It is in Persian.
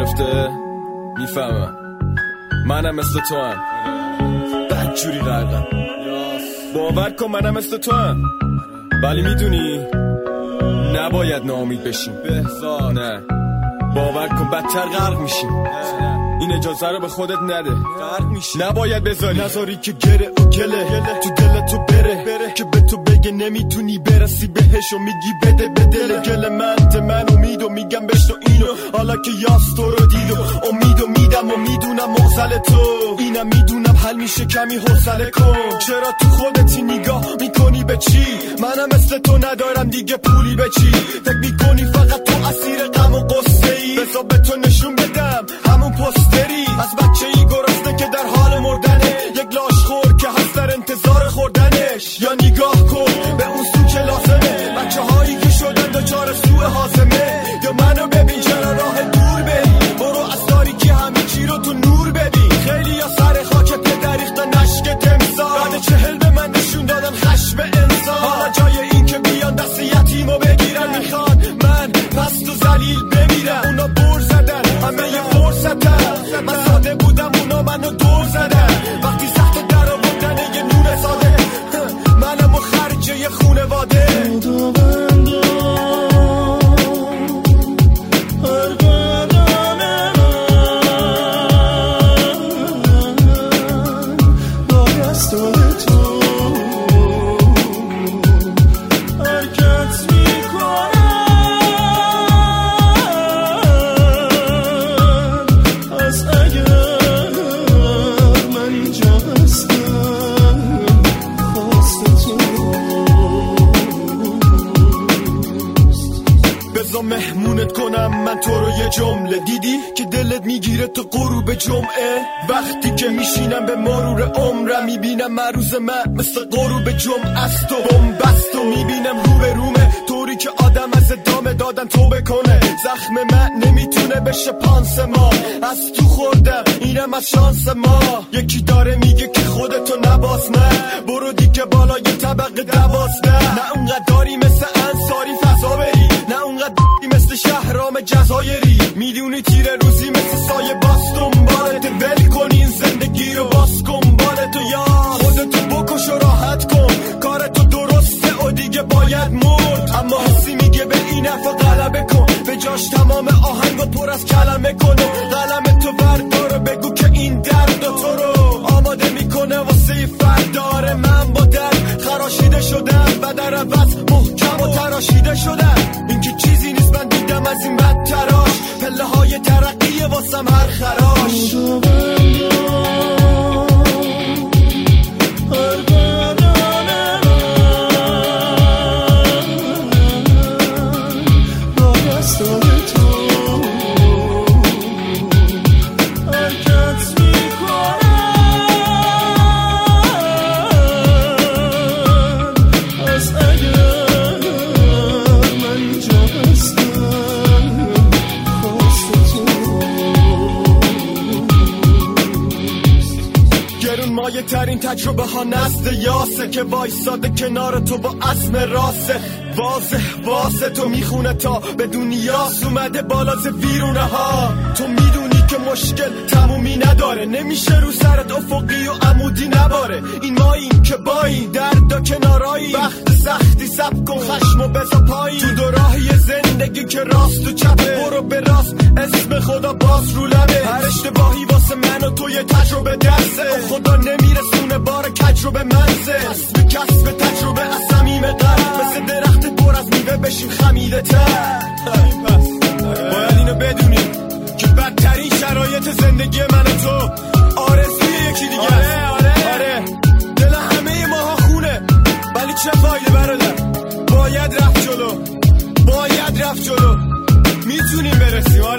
گرفته؟ میفهمم منم مثل تو هم بدجوری غرقم، باور کن منم مثل تو هم، ولی میدونی نباید ناامید بشیم. نه باور کن بدتر غرق میشیم. این اجازه رو به خودت نده، نباید نذاری که گره و گله تو دلت تو بره که به تو بگه نمیتونی برسی بهش و میگی بده به دل گل من امیدو میگم بشتو اینو، حالا که یاس تو رو دید و امیدو میدم و میدونم مغزل تو اینم میدونم حل میشه کمی حوصله کن. چرا تو خودتی نگاه میکنی به چی؟ منم مثل تو ندارم دیگه پولی به چی؟ فکر میکنی فقط تو اسیر غم و قصه ای؟ بذار به تو نشون بدم همون پستری از بچه ای گرسنه که در حال مردنه، یک لاش خور که هست در انتظار خوردنش. یا نگاه کن به اون سو که لازمه، بچه هایی که شدن دچار سوء هاضمه. یا منو ببین چرا راه دور بری، برو از تاریکی همه چی رو تو نور ببین. خیلی یا سر خاک پدر ریختن اشک تمثال، بعد 40 به من نشون دادن خشم انسان. حالا جای این که بیان دست یتیمو بگیرن میخوان من پست و ذلیل بمیرم. اونا بر زدن همه یه فرصتن، من ساده بودم اونا منو دور زدن. وقتی سخت در آوردن یه نور ساده، منم و خرجه یه خونواده. مهمونت کنم من تو رو یه جمله، دیدی که دلت میگیره تو غروب جمعه؟ وقتی که میشینم به مرور عمرم میبینم مروز من مثل غروب جمعه است و بومبست و میبینم رو به رومه، طوری که آدم از ادامه دادن توبه کنه. زخم من نمیتونه بشه پانس ما، از تو خوردم اینم از شانس ما. یکی داره میگه که خودتو نباز، نه برو دیگه بالا یه طبقه 12. نه اونقدر داری مثل انصاری فضا بری، نه اونقدر مثل شهرام جزایری. میدونی تیره روزی مثل سایه باز دنبالت، ول کن این زندگی رو باز کن بالتو. یا خودتو بکش و راحت کن، کارتو درسته و دیگه باید مرد. اما حسی میگه به این حرفا غلبه کن، به جاش تمام آهنگو پر از کلمه کن و قلم تو بردار بگو که این درد و تو رو آماده میکنه واسه فردار. من با درد خراشیده شدم و در عوض محکم و تراشیده شدم. این که چیزی نیست من دیدم از این بدتراش، پله های ترقیه واسم هر خراش. مایه ترین تجربه ها نزد یاسه که وایساده کنار تو با عزم راسه. واضح واسه تو میخونه تا به دنیاس اومده بالا ز ویرونه ها. تو میدونی که مشکل تمومی نداره، نمیشه رو سرت افقی و عمودی نباره. این ماییم که بایی درد کنارایی، وقت سختی سب کن خشمو بزا پایی. تو دو راهی زندگی که راست و چپه، برو به راست اسم خدا باز رو لبه. هر اشتباهی واسه من و تو یه تجربه درسه، خدا نمیرسونه بار کج رو به منزه. کسب تجربه از صمیم قلب، مثل درخت پر از میوه بشیم خمیده تر. باید اینو بدونیم که بدترین شرایط زندگی من و تو آرزوی یکی دیگه است. آره دل همه ماها خونه، ولی چه فایده برادر؟ باید رفت جلو، باید رفت جلو، میتونیم برسیم.